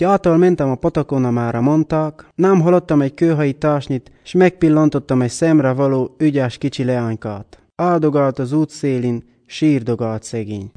Ahogy által mentem a patakon, amára mondták, nem hallottam egy kőhaji társnyit, s megpillantottam egy szemre való ügyes kicsi leánykát. Áldogált az út szélén, sírdogált szegény.